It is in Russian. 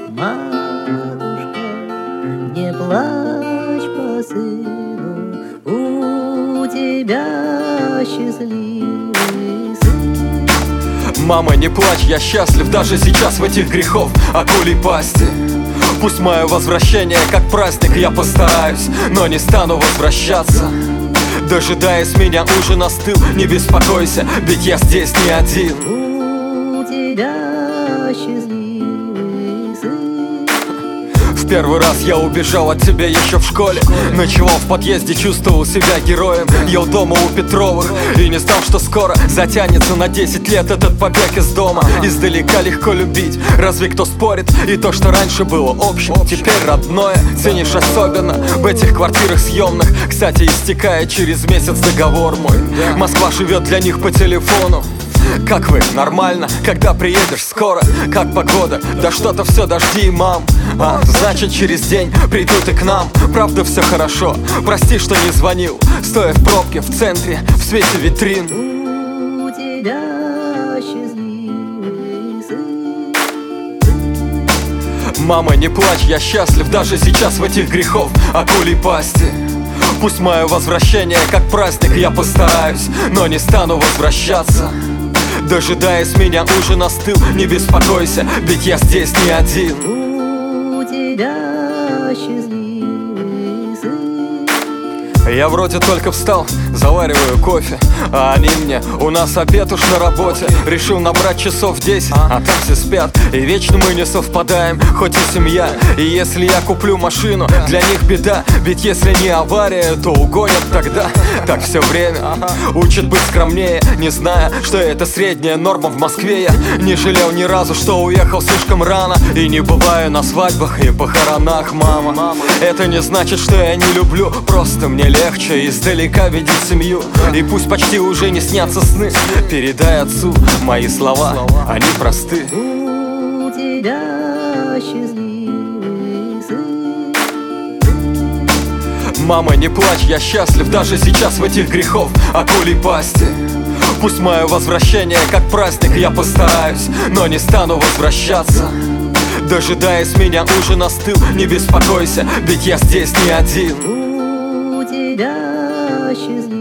Матушка, не плачь по сыну, у тебя счастливый сын. Мама, не плачь, я счастлив даже сейчас в этих грехов акулей пасти. Пусть мое возвращение как праздник, я постараюсь, но не стану возвращаться. Дожидаясь меня, ужин остыл, не беспокойся, ведь я здесь не один. У тебя счастливый сын. В первый раз я убежал от тебя еще в школе. Ночевал в подъезде, чувствовал себя героем. Ел дома у Петровых и не знал, что скоро затянется на 10 лет этот побег из дома. Издалека легко любить, разве кто спорит? И то, что раньше было общим, теперь родное. Ценишь особенно в этих квартирах съемных. Кстати, истекает через месяц договор мой. Москва живет для них по телефону. Как вы? Нормально? Когда приедешь? Скоро? Как погода? Да что-то все дожди, мам. Значит, через день придут и к нам. Правда, все хорошо. Прости, что не звонил, стоя в пробке в центре, в свете витрин. У тебя счастливый сын. Мама, не плачь, я счастлив даже сейчас в этих грехов акулей пасти. Пусть мое возвращение как праздник, я постараюсь, но не стану возвращаться. Дожидаясь меня, ужин остыл, не беспокойся, ведь я здесь не один. У тебя счастливый сын. Я вроде только встал, завариваю кофе, а они мне: у нас обед уж на работе. Решил набрать часов 10, а там все спят. И вечно мы не совпадаем, хоть и семья. И если я куплю машину, для них беда. Ведь если не авария, то угонят тогда. Так все время учат быть скромнее, не зная, что это средняя норма в Москве. Я не жалел ни разу, что уехал слишком рано. И не бываю на свадьбах и похоронах, мама. Это не значит, что я не люблю, просто мне легче издалека видеть семью. И пусть почти уже не снятся сны, передай отцу мои слова, они просты. У тебя счастливый сын. Мама, не плачь, я счастлив даже сейчас в этих грехов акулей пасти. Пусть мое возвращение как праздник, я постараюсь, но не стану возвращаться. Дожидаясь меня, ужин остыл, не беспокойся, ведь я здесь не один. У тебя счастливый